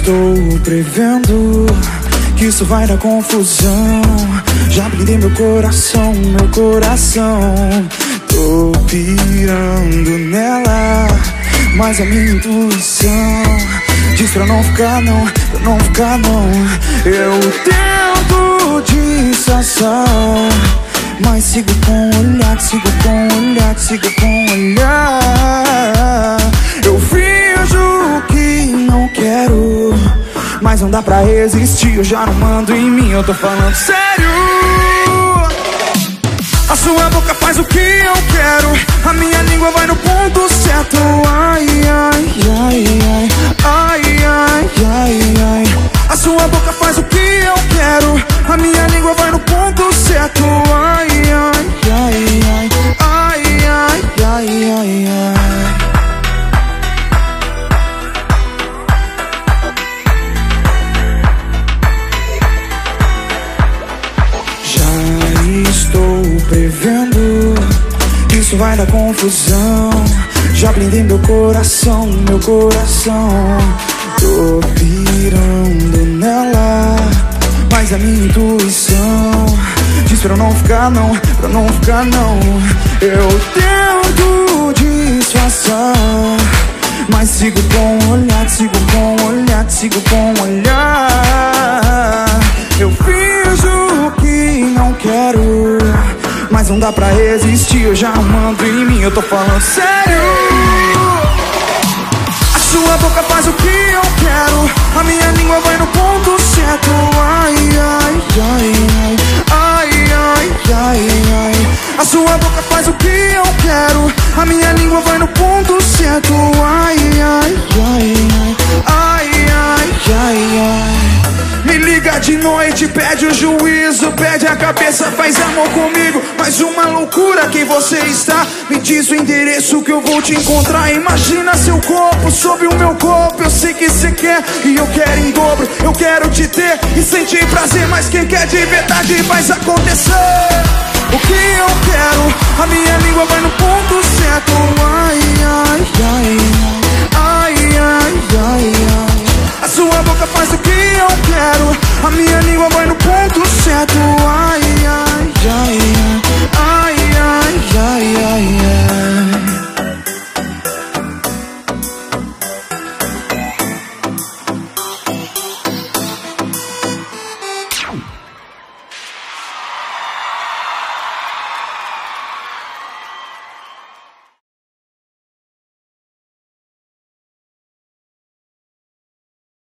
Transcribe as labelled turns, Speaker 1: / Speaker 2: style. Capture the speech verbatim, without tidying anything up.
Speaker 1: estou prevendo que isso vai dar confusão. Já blindei meu coração, meu coração. Tô pirando nela, mas a minha intuição diz pra não ficar não, pra não ficar não. Eu tento disfarçar, mas sigo com o olhar, sigo com o olhar, sigo com o olhar. Eu finjo que não quero, mas não dá pra resistir, eu já não mando em mim, eu tô falando sério. A sua boca faz o que eu quero, a minha língua vai no ponto certo. Ai, ai, ai, ai, ai, ai, ai, ai. A sua boca faz o que eu quero, a minha língua vai no ponto certo. Ai, ai, ai, ai, ai, ai, ai, ai, ai. Estou prevendo que isso vai dar confusão. Já blindei meu coração, meu coração. Tô pirando nela, mas a minha intuição diz pra eu não ficar não, pra não ficar não. Eu tento disfarçar, mas sigo com o olhar, sigo com o olhar, sigo com o olhar. Eu finjo que não quero, mas não dá pra resistir, eu já mando em mim, eu tô falando sério. A sua boca faz o que eu quero, a minha língua vai no ponto certo. Ai, ai, ai, ai, ai, ai, ai, ai. A sua boca faz o que eu quero, a minha língua vai no ponto certo. Ai, ai, ai, ai, ai, ai, ai, ai. Me liga de noite, pede o juízo, pede a cabeça, faz amor comigo. Faz uma loucura, quem você está? Me diz o endereço que eu vou te encontrar. Imagina seu corpo sobre o meu corpo. Eu sei que você quer e eu quero em dobro. Eu quero te ter e sentir prazer, mas quem quer de verdade faz acontecer. O que eu quero, a minha língua vai no ponto certo. Ai, ai, ai, ai, ai, ai, ai. A sua boca faz o que eu quero, a minha língua vai no ponto certo. Ai, ai, ai,